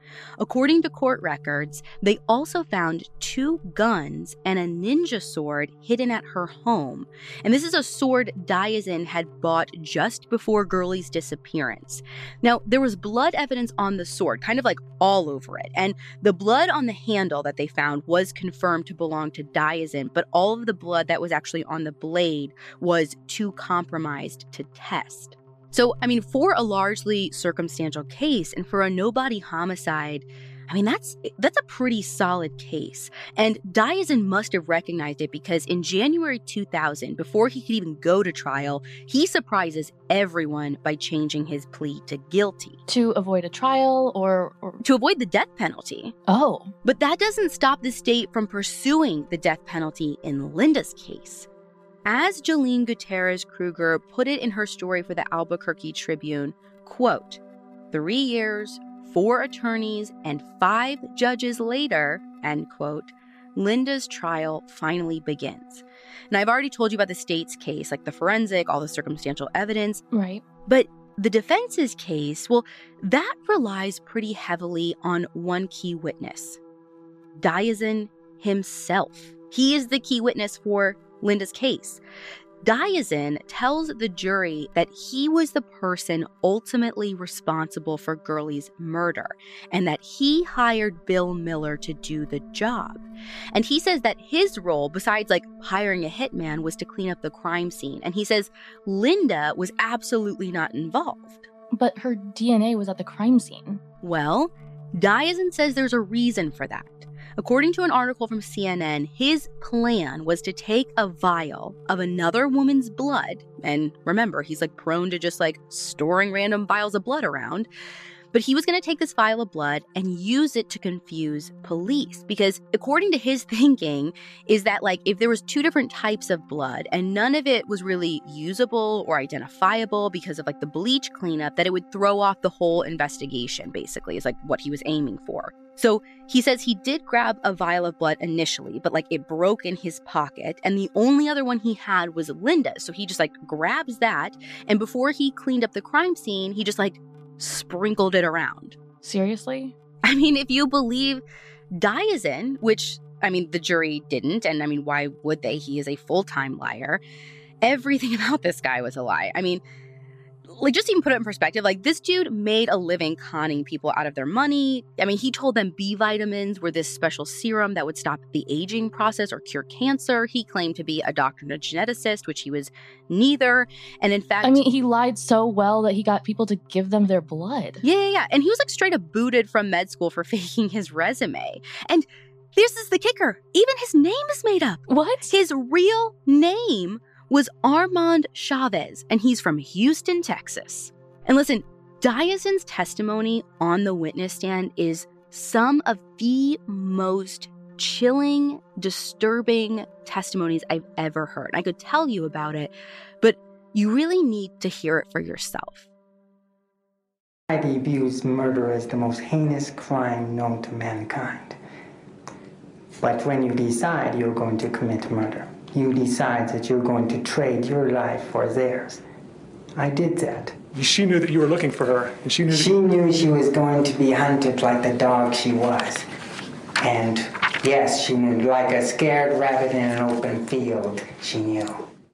According to court records, they also found two guns and a ninja sword hidden at her home. And this is a sword Diazin had bought just before Gurley's disappearance. Now, there was blood evidence on the sword, kind of like all over it. And the blood on the handle that they found was confirmed to belong to Diazin, but all of the blood that was actually on the blade was too compromised to test. So, I mean, for a largely circumstantial case and for a nobody homicide, I mean, that's that's a pretty solid case. And Diazin must have recognized it because in January two thousand, before he could even go to trial, he surprises everyone by changing his plea to guilty. To avoid a trial or, or... To avoid the death penalty. Oh. But that doesn't stop the state from pursuing the death penalty in Linda's case. As Jalene Gutierrez Kruger put it in her story for the Albuquerque Tribune, quote, three years, four attorneys, and five judges later, end quote, Linda's trial finally begins. And I've already told you about the state's case, like the forensic, all the circumstantial evidence. Right. But the defense's case, well, that relies pretty heavily on one key witness, Diazin himself. He is the key witness for Linda's case. Diazin tells the jury that he was the person ultimately responsible for Gurley's murder and that he hired Bill Miller to do the job. And he says that his role, besides like hiring a hitman, was to clean up the crime scene. And he says Linda was absolutely not involved. But her D N A was at the crime scene. Well, Diazin says there's a reason for that. According to an article from C N N, his plan was to take a vial of another woman's blood, and remember, he's like prone to just like storing random vials of blood around, but he was going to take this vial of blood and use it to confuse police because according to his thinking is that like if there was two different types of blood and none of it was really usable or identifiable because of like the bleach cleanup, that it would throw off the whole investigation, basically, is like what he was aiming for. So he says he did grab a vial of blood initially, but like it broke in his pocket and the only other one he had was Linda's. So he just like grabs that, and before he cleaned up the crime scene, he just like sprinkled it around. Seriously? I mean, if you believe Diazin, which, I mean, the jury didn't, and I mean, why would they? He is a full-time liar. Everything about this guy was a lie. I mean, like, just even put it in perspective, like, this dude made a living conning people out of their money. I mean, he told them B vitamins were this special serum that would stop the aging process or cure cancer. He claimed to be a doctor and a geneticist, which he was neither. And in fact... I mean, he lied so well that he got people to give them their blood. Yeah, yeah, yeah. And he was, like, straight up booted from med school for faking his resume. And this is the kicker. Even his name is made up. What? His real name was Armand Chavez, and he's from Houston, Texas. And listen, Diazin's testimony on the witness stand is some of the most chilling, disturbing testimonies I've ever heard. I could tell you about it, but you really need to hear it for yourself. Society views murder as the most heinous crime known to mankind. But when you decide you're going to commit murder, you decide that you're going to trade your life for theirs. I did that. She knew that you were looking for her, and she knew that She knew she was going to be hunted like the dog she was. And yes, she knew, like a scared rabbit in an open field, she knew.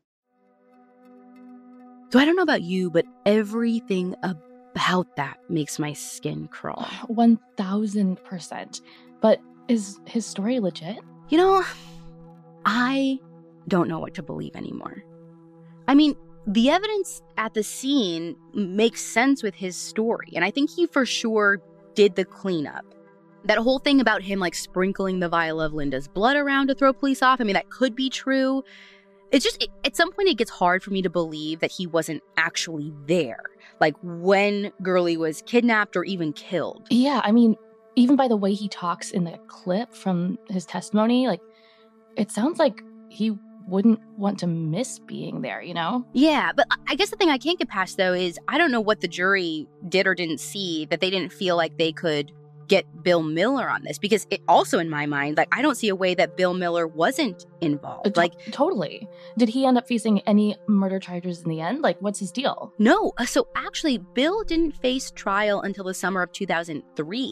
So I don't know about you, but everything about that makes my skin crawl. one thousand percent. But is his story legit? You know, I don't know what to believe anymore. I mean, the evidence at the scene makes sense with his story, and I think he for sure did the cleanup. That whole thing about him, like, sprinkling the vial of Linda's blood around to throw police off, I mean, that could be true. It's just, it, at some point, it gets hard for me to believe that he wasn't actually there, like, when Gurley was kidnapped or even killed. Yeah, I mean, even by the way he talks in the clip from his testimony, like, it sounds like he wouldn't want to miss being there, you know? Yeah, but I guess the thing I can't get past, though, is I don't know what the jury did or didn't see that they didn't feel like they could get Bill Miller on this. Because it also, in my mind, like, I don't see a way that Bill Miller wasn't involved. Uh, to- like, Totally. Did he end up facing any murder charges in the end? Like, what's his deal? No. So actually, Bill didn't face trial until the summer of two thousand three.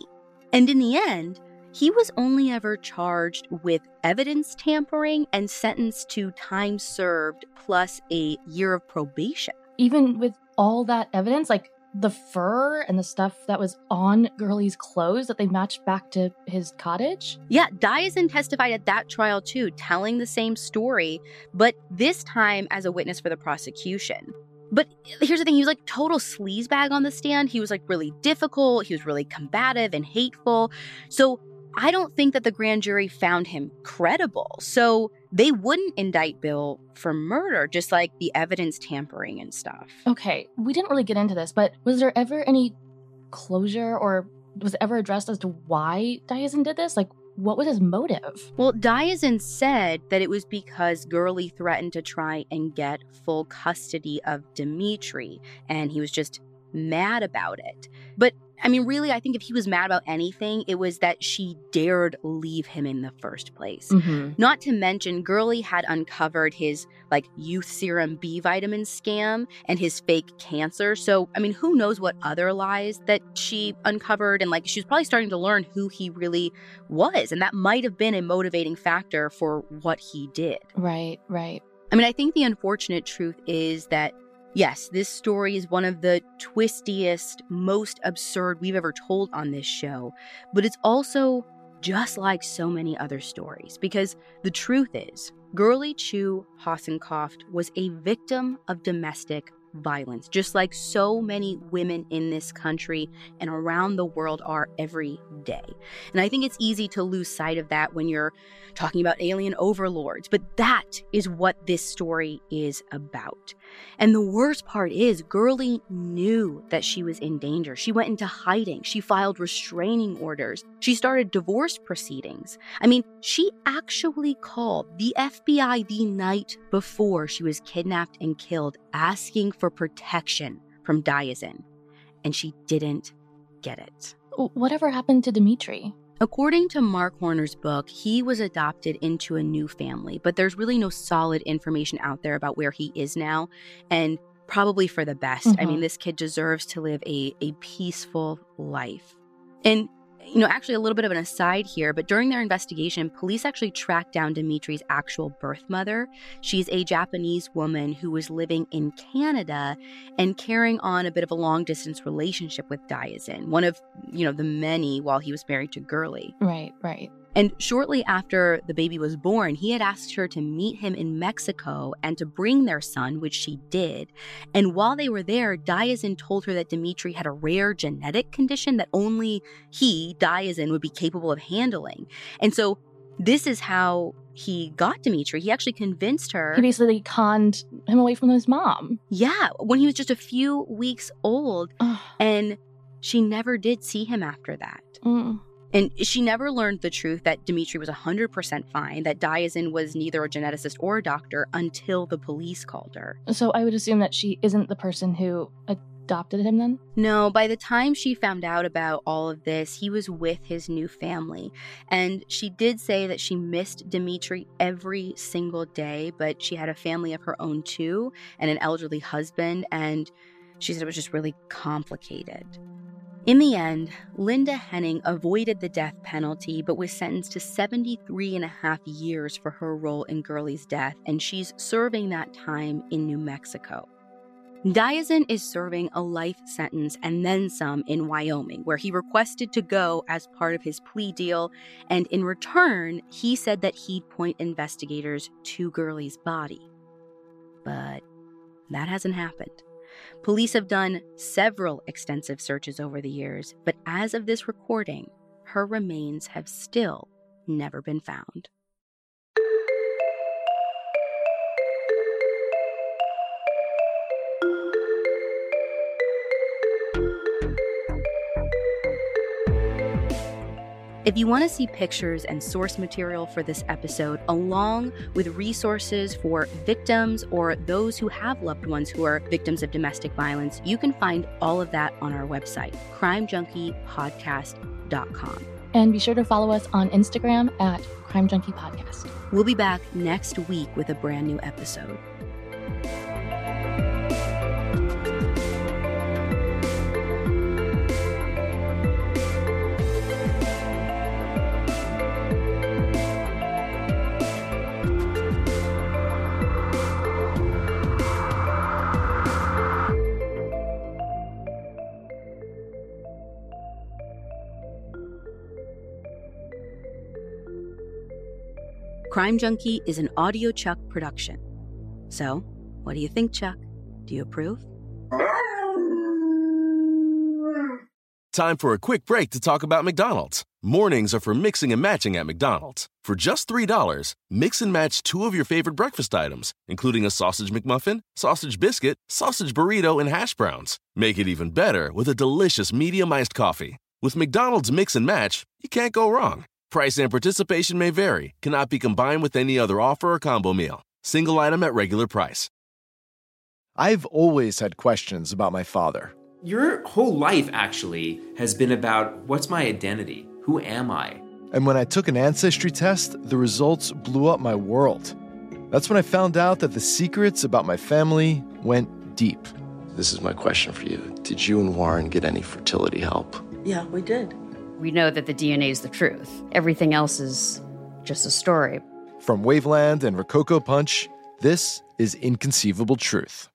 And in the end, he was only ever charged with evidence tampering and sentenced to time served plus a year of probation. Even with all that evidence, like the fur and the stuff that was on Gurley's clothes that they matched back to his cottage? Yeah, Diazin testified at that trial too, telling the same story, but this time as a witness for the prosecution. But here's the thing, he was like total sleazebag on the stand. He was like really difficult. He was really combative and hateful. So I don't think that the grand jury found him credible. So they wouldn't indict Bill for murder, just like the evidence tampering and stuff. Okay, we didn't really get into this, but was there ever any closure or was it ever addressed as to why Diazin did this? Like, what was his motive? Well, Diazin said that it was because Gurley threatened to try and get full custody of Dimitri, and he was just mad about it. But I mean, really, I think if he was mad about anything, it was that she dared leave him in the first place. Mm-hmm. Not to mention, Gurley had uncovered his, like, youth serum B vitamin scam and his fake cancer. So, I mean, who knows what other lies that she uncovered? And, like, she was probably starting to learn who he really was. And that might have been a motivating factor for what he did. Right, right. I mean, I think the unfortunate truth is that yes, this story is one of the twistiest, most absurd we've ever told on this show, but it's also just like so many other stories, because the truth is, Gurley Chu Hasenkopf was a victim of domestic violence, just like so many women in this country and around the world are every day. And I think it's easy to lose sight of that when you're talking about alien overlords, but that is what this story is about. And the worst part is, Gurley knew that she was in danger. She went into hiding. She filed restraining orders. She started divorce proceedings. I mean, she actually called the F B I the night before she was kidnapped and killed, asking for protection from Diazin. And she didn't get it. Whatever happened to Dimitri? According to Mark Horner's book, he was adopted into a new family, but there's really no solid information out there about where he is now, and probably for the best. Mm-hmm. I mean, this kid deserves to live a, a peaceful life. And, you know, actually a little bit of an aside here, but during their investigation, police actually tracked down Dimitri's actual birth mother. She's a Japanese woman who was living in Canada and carrying on a bit of a long-distance relationship with Diazin, one of, you know, the many while he was married to Gurley. Right, right. And shortly after the baby was born, he had asked her to meet him in Mexico and to bring their son, which she did. And while they were there, Diazin told her that Dimitri had a rare genetic condition that only he, Diazin, would be capable of handling. And so this is how he got Dimitri. He actually convinced her. He basically conned him away from his mom. Yeah, when he was just a few weeks old. And she never did see him after that. Mm. And she never learned the truth that Dimitri was one hundred percent fine, that Diazin was neither a geneticist or a doctor until the police called her. So I would assume that she isn't the person who adopted him then? No, by the time she found out about all of this, he was with his new family. And she did say that she missed Dimitri every single day, but she had a family of her own too, and an elderly husband, and she said it was just really complicated. In the end, Linda Henning avoided the death penalty, but was sentenced to seventy-three and a half years for her role in Gurley's death, and she's serving that time in New Mexico. Diazin is serving a life sentence and then some in Wyoming, where he requested to go as part of his plea deal, and in return, he said that he'd point investigators to Gurley's body. But that hasn't happened. Police have done several extensive searches over the years, but as of this recording, her remains have still never been found. If you want to see pictures and source material for this episode, along with resources for victims or those who have loved ones who are victims of domestic violence, you can find all of that on our website, crime junkie podcast dot com. And be sure to follow us on Instagram at Crime Junkie Podcast. We'll be back next week with a brand new episode. Crime Junkie is an Audio Chuck production. So, what do you think, Chuck? Do you approve? Time for a quick break to talk about McDonald's. Mornings are for mixing and matching at McDonald's. For just three dollars, mix and match two of your favorite breakfast items, including a sausage McMuffin, sausage biscuit, sausage burrito, and hash browns. Make it even better with a delicious medium iced coffee. With McDonald's Mix and Match, you can't go wrong. Price and participation may vary. Cannot be combined with any other offer or combo meal. Single item at regular price. I've always had questions about my father. Your whole life, actually, has been about what's my identity? Who am I? And when I took an ancestry test, the results blew up my world. That's when I found out that the secrets about my family went deep. This is my question for you. Did you and Warren get any fertility help? Yeah, we did. We know that the D N A is the truth. Everything else is just a story. From Waveland and Rococo Punch, this is Inconceivable Truth.